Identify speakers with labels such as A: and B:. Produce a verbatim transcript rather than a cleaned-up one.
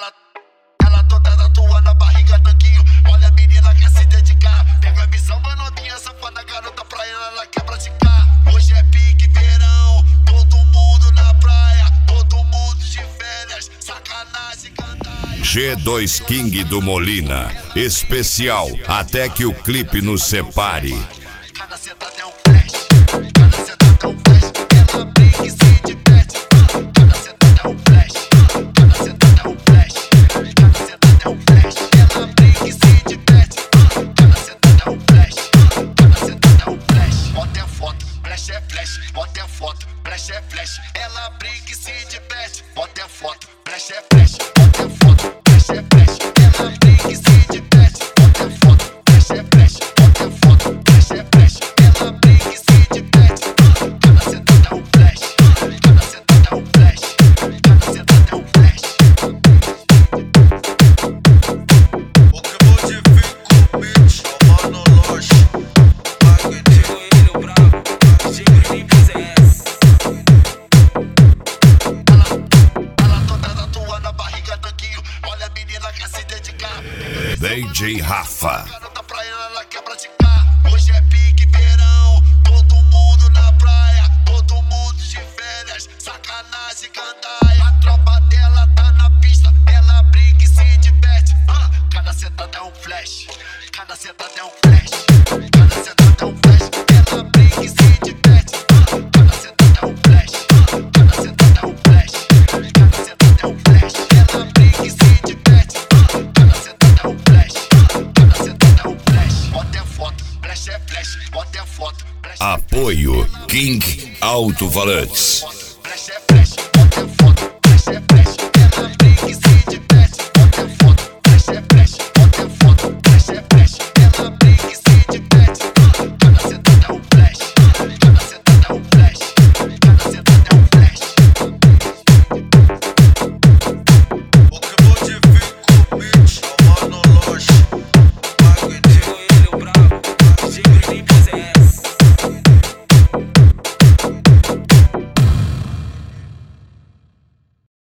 A: Ela, ela toda tatuando a barriga, tanquinho. Olha a menina quer se dedicar. Pega a visão, manotinha, safada, garota pra ela, ela quer praticar. Hoje é pique verão, todo mundo na praia, todo mundo de férias, sacanagem, cantar.
B: G dois King do Molina, especial, até que o clipe nos separe.
A: Cada sentada é um flash, cada sentada é um flash. Ela brinca e se diverte. Cada sentada é um flash, cada sentada é um flash. Cada sentada é um flash. Ela brinca e se diverte. Cada sentada é um flash, cada sentada é um flash. Bota a foto, flash é flash. Bota a foto, flash é flash. Ela brinca e se diverte. Bota a foto, flash é flash. Bota a foto, flash é flash. Ela brinca e se diverte. Bota a foto, flash é flash. Bota a foto, flash é flash. Ela brinca e se diverte. Cada sentada é um flash, cada sentada é um flash. Cada sentada é um flash.
C: O que modifica o beat, mano, loja.
D: Chegou ele, o brabo, sempre vem fazer essa.
A: Ela toda tatuando a barriga, tanquinho. Olha a menina quer se dedicar.
B: D J Rafa.
A: Garota pra ela, ela quer praticar. Hoje é pique verão, todo mundo na praia, todo mundo de férias, sacanagem, gandaia. A tropa dela tá na pista, ela brinca e se diverte. Ah, cada sentada é um flash, cada sentada é um flash. Cada sentada é um flash, ela brinca e se diverte. Ah, cada sentada é um flash, cada sentada é um flash. Cada sentada é um flash, ela brinca e se diverte. Ah, cada sentada é um flash, cada sentada é um flash. Bota a foto, flash é flash. Bota a foto, flash é flash.
B: Apoio King Alto Falantes.